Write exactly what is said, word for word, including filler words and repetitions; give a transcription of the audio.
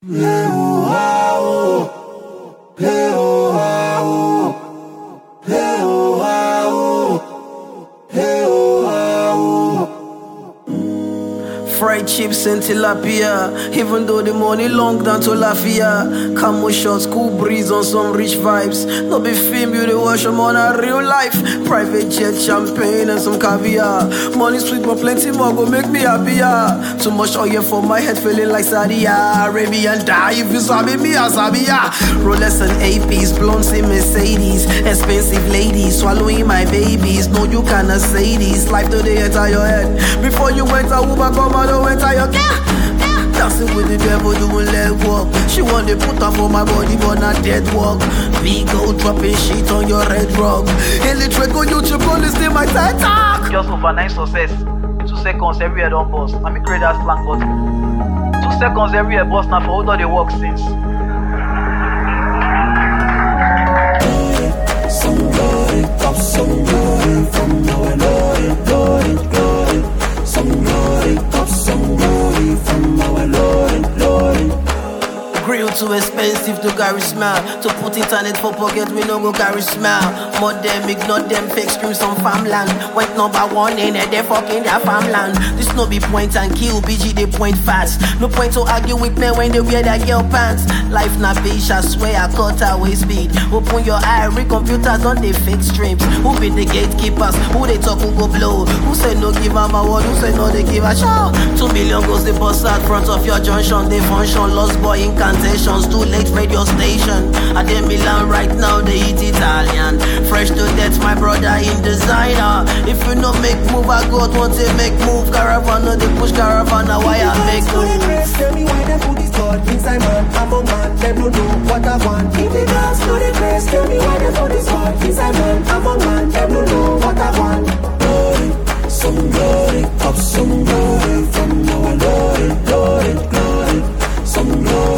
Fried chips and tilapia, even though the money long down to Lafia. Camo shots, cool breeze on some rich vibes. No be film, you the watch them on a real life. Private jet, champagne and some caviar. Money sweet but plenty more go make me happier. Too much oil for my head, feeling like Saudi Arabian. Die if you sabi me, I sabi ya. Rolex and A Ps, blondes in Mercedes. Expensive ladies, swallowing my babies. No, you cannot say this. Life do they enter your head. Before you went a Uber, come out. Enter your yeah, yeah. Dancing with the devil doing leg walk. She want to put up on my body but not dead walk. Me go dropping shit on your red rug. Illiterate go YouTube go listen my TED talk. Just overnight success. Two seconds everywhere don't bust. Let me create that slang button. Two seconds everywhere bust now for all the work since. Some glory, got some glory from our Lord, Lord, glory. Some glory, got some glory from our Lord, Lord. Grill too expensive to carry smile. To put internet for pocket, we no go carry smile. More them, ignore them, fake screams on farmland. Went number one in it, they fucking their farmland. This no be point and kill, B G they point fast. No point to argue with me when they wear their girl pants. Life na bitch, I swear I cut away speed. Open your eye, read computers on the fake streams. Who be the gatekeepers? Who they talk who go blow? Who say no give them a word? Who say no they give a show? Two million goes the bus out front of your junction. They function, lost boy incantations. Too late radio station. I dem Milan right now, they eat Italian. Fresh to death, my brother in designer. If you no make move, I go want to make move. Caravan, no they push caravan, now why I make move? Tell me why they put this God inside man, I'm a man, them don't know what I want. If the girls know the grace, tell me why they put this God inside man, I'm a man, them don't know what I want. Glory, some glory, up some glory from our Lord, Lord, glory. Some glory.